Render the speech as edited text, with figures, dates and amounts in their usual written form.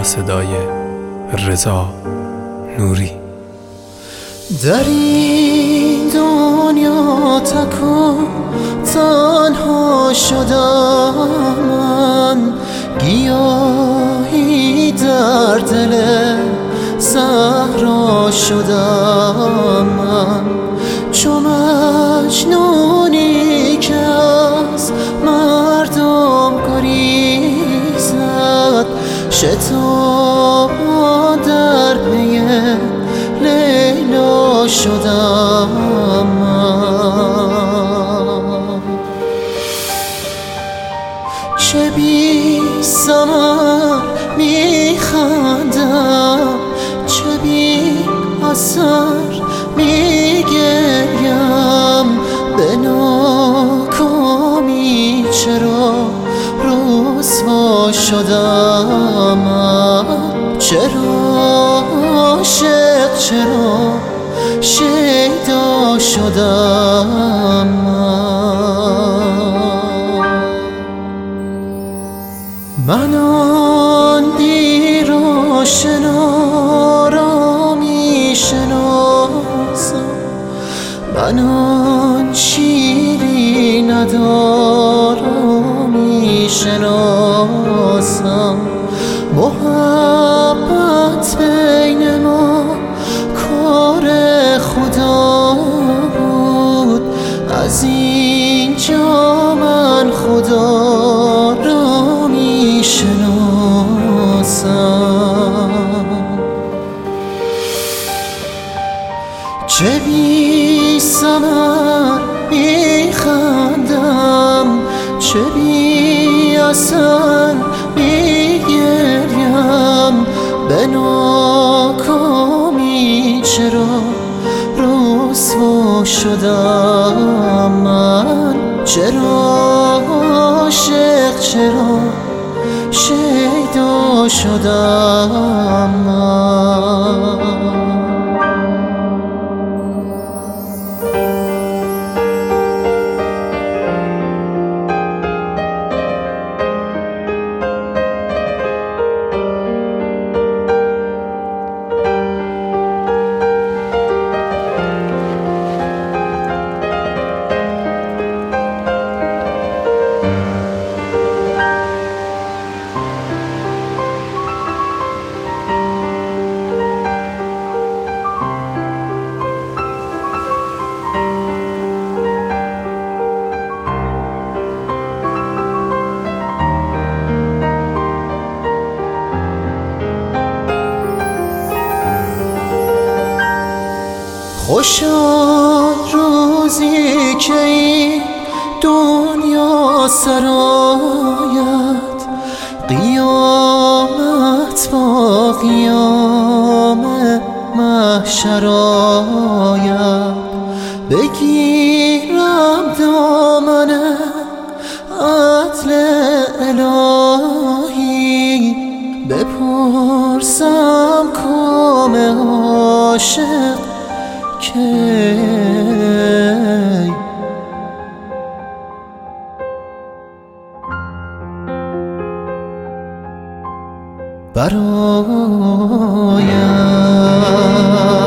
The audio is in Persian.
صدای رضا نوری. در این دنیا تک و تنها شدم من، گیاهی در دل صحرا شدم من، چو مجنونی که از مردم گریزد، شتاب در پی لیلا شدم من. چه بی ثمر میخندم، چه بی اثر میگریم، به ناکامی چرا رسوا شدم من، چرا عاشق، چرا شیدا شدم من آن دیر آشنا را میشناسم، من آن شیرین ادا را میشناسم، محبت بین ما کار خدا بود، از اینجا من خدا را میشناسم. چه بی ثمر میخندم، چه بی اثر میگریم، به ناکامی چرا رسوا شدم من، چرا عاشق، چرا شیدا شدم من. خوش آن روزی که این دنیا سرآید، قیامت با قیام محشر آید، بگیرم دامن عدل الهی، بپرسم کام عاشق کی برایم.